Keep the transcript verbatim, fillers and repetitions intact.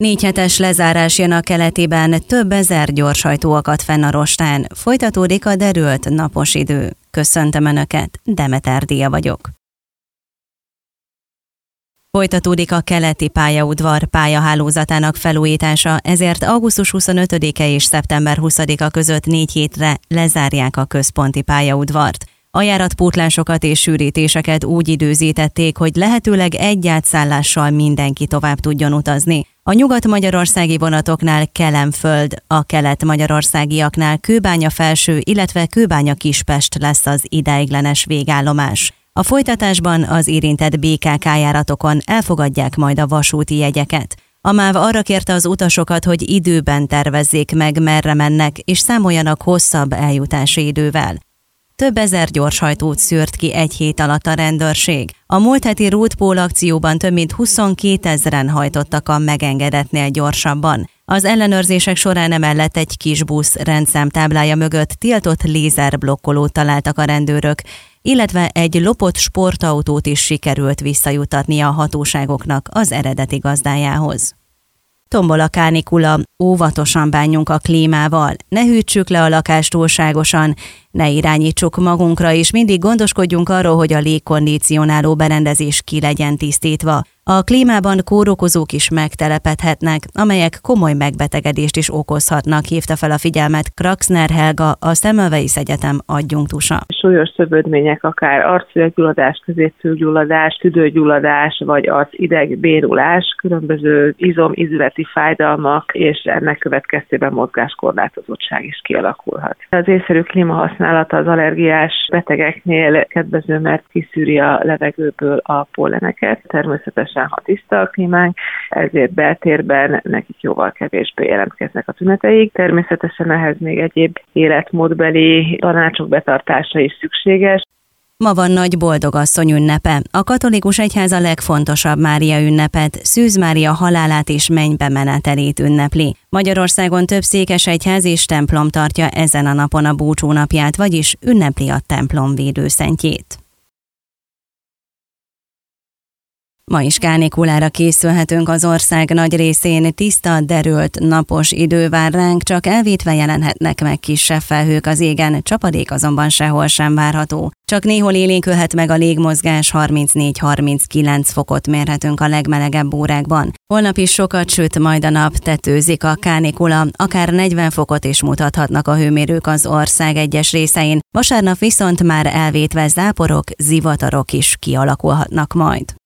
Négy hetes lezárás jön a keletiben, több ezer gyorshajtó akadt fenn a rostán. Folytatódik a derült napos idő. Köszöntöm Önöket, Demeter Díja vagyok. Folytatódik a keleti pályaudvar pályahálózatának felújítása, ezért augusztus huszonötödike és szeptember huszadika között négy hétre lezárják a központi pályaudvart. A járatpótlásokat és sűrítéseket úgy időzítették, hogy lehetőleg egy átszállással mindenki tovább tudjon utazni. A nyugat-magyarországi vonatoknál Kelenföld, a kelet-magyarországiaknál Kőbánya-Felső, illetve Kőbánya-Kispest lesz az ideiglenes végállomás. A folytatásban az érintett bé ká ká járatokon elfogadják majd a vasúti jegyeket. A MÁV arra kérte az utasokat, hogy időben tervezzék meg, merre mennek, és számoljanak hosszabb eljutási idővel. Több ezer gyorshajtót szűrt ki egy hét alatt a rendőrség. A múlt heti Route akcióban több mint huszonkétezren hajtottak a megengedetnél gyorsabban. Az ellenőrzések során emellett egy kis busz rendszámtáblája mögött tiltott lézerblokkolót találtak a rendőrök, illetve egy lopott sportautót is sikerült visszajutatnia a hatóságoknak az eredeti gazdájához. Tombol a kánikula, óvatosan bánjunk a klímával, ne hűtsük le a lakást túlságosan, ne irányítsuk magunkra, és mindig gondoskodjunk arról, hogy a légkondicionáló berendezés ki legyen tisztítva. A klímában kórokozók is megtelepedhetnek, amelyek komoly megbetegedést is okozhatnak, hívta fel a figyelmet Kraxner Helga, a Semmelweis Egyetem adjunktusa. Súlyos szövődmények, akár arcfélgyulladás, középfülgyulladás, tüdőgyulladás, vagy arcidegbénulás, különböző izom-izületi fájdalmak, és ennek következtében mozgáskorlátozottság is kialakulhat. Az észszerű klímahasználata az allergiás betegeknél kedvező, mert kiszűri a levegőből a polleneket. Természetesen ha tiszta a klímánk, ezért beltérben nekik jóval kevésbé jelentkeznek a tüneteik. Természetesen ehhez még egyéb életmódbeli tanácsok betartása is szükséges. Ma van Nagy Boldogasszony ünnepe. A katolikus egyház a legfontosabb Mária ünnepet, Szűz Mária halálát és mennybe menetelét ünnepli. Magyarországon több székesegyház és templom tartja ezen a napon a búcsúnapját, vagyis ünnepli a templom védőszentjét. Ma is kánikulára készülhetünk az ország nagy részén, tiszta, derült, napos idő vár ránk, csak elvétve jelenhetnek meg kisebb felhők az égen, csapadék azonban sehol sem várható. Csak néhol élénkülhet meg a légmozgás, harmincnégy-harminckilenc fokot mérhetünk a legmelegebb órákban. Holnap is sokat süt, majd a nap, tetőzik a kánikula, akár negyven fokot is mutathatnak a hőmérők az ország egyes részein, vasárnap viszont már elvétve záporok, zivatarok is kialakulhatnak majd.